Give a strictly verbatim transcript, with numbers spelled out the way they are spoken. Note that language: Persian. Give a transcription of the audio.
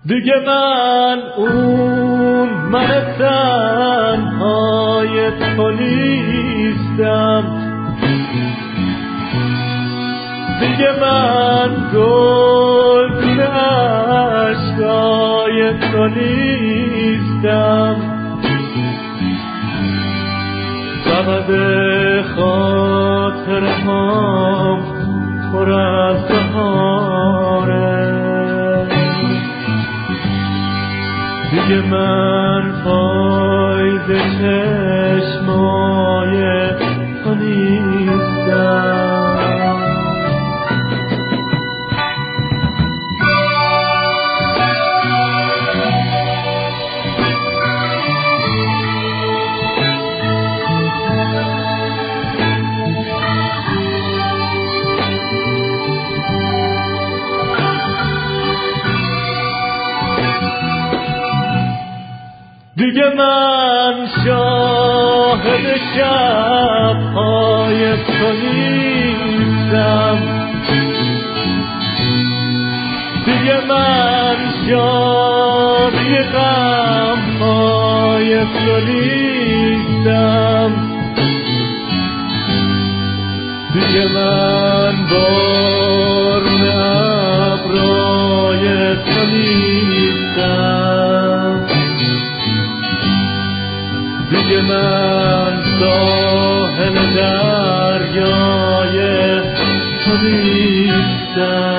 دیگه من اون من تنهای تو نیستم، دیگه من گلدون عشقای تو نیستم. سبب خاطرهام پر از بهاره، دیگه من فایز چشمای تو نیستم. دیگه من شاهد شب‌های تو نیستم، دیگه من شادی غم‌های تو نیستم، دیگه من بارون ابرای تو نیستم، دیگه من ساحل دریای تو نیستم.